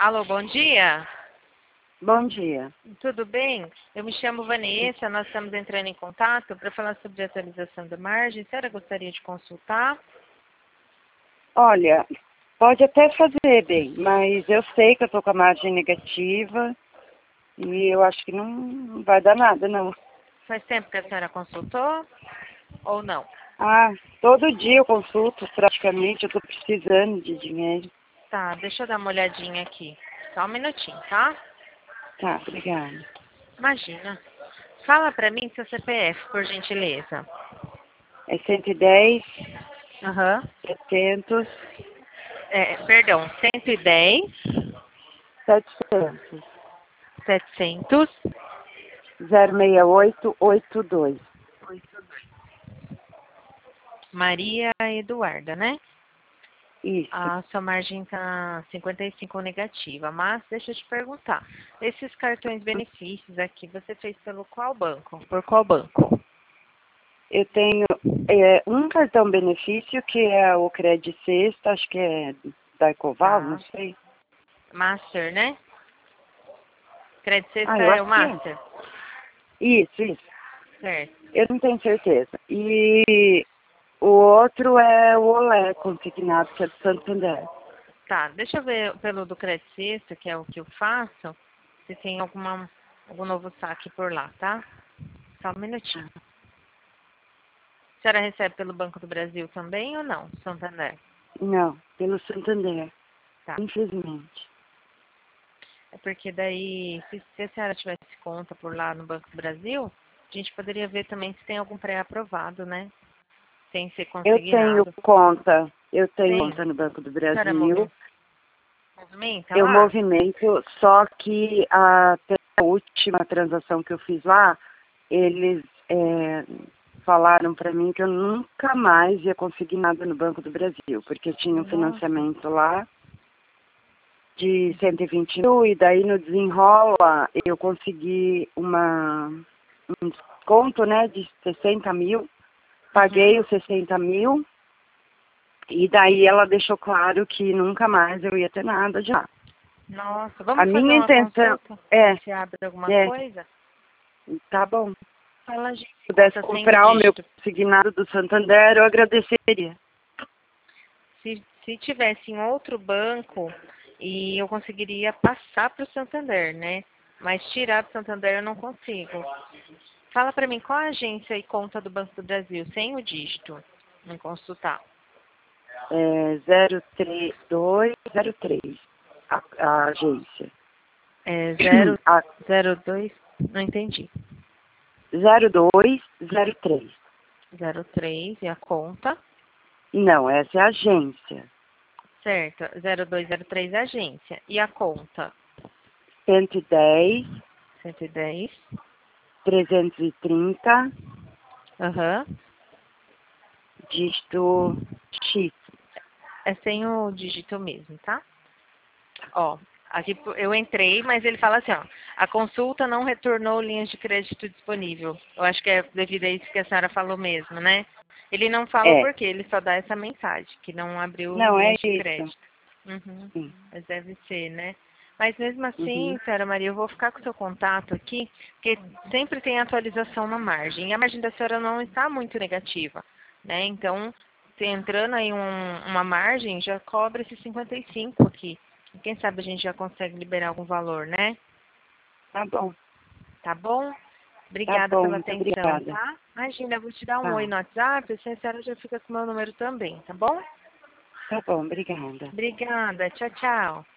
Alô, bom dia. Bom dia. Tudo bem? Eu me chamo Vanessa, nós estamos entrando em contato para falar sobre a atualização da margem. A senhora gostaria de consultar? Olha, pode até fazer bem, mas eu sei que eu estou com a margem negativa e eu acho que não vai dar nada, não. Faz tempo que a senhora consultou ou não? Ah, todo dia eu consulto praticamente, eu estou precisando de dinheiro. Tá, deixa eu dar uma olhadinha aqui. Só um minutinho, tá? Tá, obrigada. Imagina. Fala para mim seu CPF, por gentileza. É 110, Aham. 700, Perdão, 110, 700, 700. 06882. Maria Eduarda, né? Isso. A sua margem está 55 negativa, mas deixa eu te perguntar. Esses cartões benefícios aqui, você fez pelo qual banco? Por qual banco? Eu tenho um cartão benefício que é o Credit Sexta, acho que é da Ecoval, não Tá. sei. Master, né? Crédito Ah, Sexta eu é o acho que é. Master? Isso. Certo. Eu não tenho certeza. E o outro é o Olé consignado, que é do Santander. Tá, deixa eu ver pelo do Crédito Sexta, que é o que eu faço, se tem algum novo saque por lá, tá? Só um minutinho. A senhora recebe pelo Banco do Brasil também ou não? Santander? Não, pelo Santander, Tá. infelizmente. É porque daí, se a senhora tivesse conta por lá no Banco do Brasil, a gente poderia ver também se tem algum pré-aprovado, né? Sem ser consignado. Eu tenho Tem? conta no Banco do A senhora Brasil. movimenta Eu lá? movimento, só que a última transação que eu fiz lá, eles falaram para mim que eu nunca mais ia conseguir nada no Banco do Brasil, porque eu tinha um Nossa. financiamento lá de 120 mil, e daí no desenrola eu consegui um desconto, né, de 60 mil, paguei os 60 mil, e daí ela deixou claro que nunca mais eu ia ter nada já. Nossa, A vamos fazer minha uma intenção consulta? é, Se abre alguma é, coisa? tá bom, se Fala, gente, pudesse conta sem o comprar o meu dígito. consignado do Santander, eu agradeceria. Se tivesse em outro banco, e eu conseguiria passar para o Santander, né? Mas tirar do Santander eu não consigo. Fala para mim, qual a agência e conta do Banco do Brasil, sem o dígito, em consultar? É 03203, a agência. É A 002, não entendi. 0203. 03 e a conta, Não, essa é a agência. certo, 0203 agência. E a conta? 110, 110, 330, aham. dígito X. É sem o dígito mesmo, tá? Ó, aqui eu entrei, mas ele fala assim, ó, a consulta não retornou linhas de crédito disponível. Eu acho que é devido a isso que a senhora falou mesmo, né? Ele não fala o É, porquê, ele só dá essa mensagem, que não abriu não, é linhas de isso. crédito. Uhum, Sim. mas deve ser, né? Mas mesmo assim, Uhum. senhora Maria, eu vou ficar com o seu contato aqui, porque sempre tem atualização na margem. E a margem da senhora não está muito negativa, né? Então, se entrando aí uma margem, já cobra esses 55 aqui. Quem sabe a gente já consegue liberar algum valor, né? Tá bom, Tá bom? Obrigada pela muito atenção, obrigada. tá? Imagina, eu vou te dar um oi Tá, no WhatsApp, assim a senhora já fica com o meu número também, tá bom? tá bom, obrigada. Obrigada, tchau, tchau.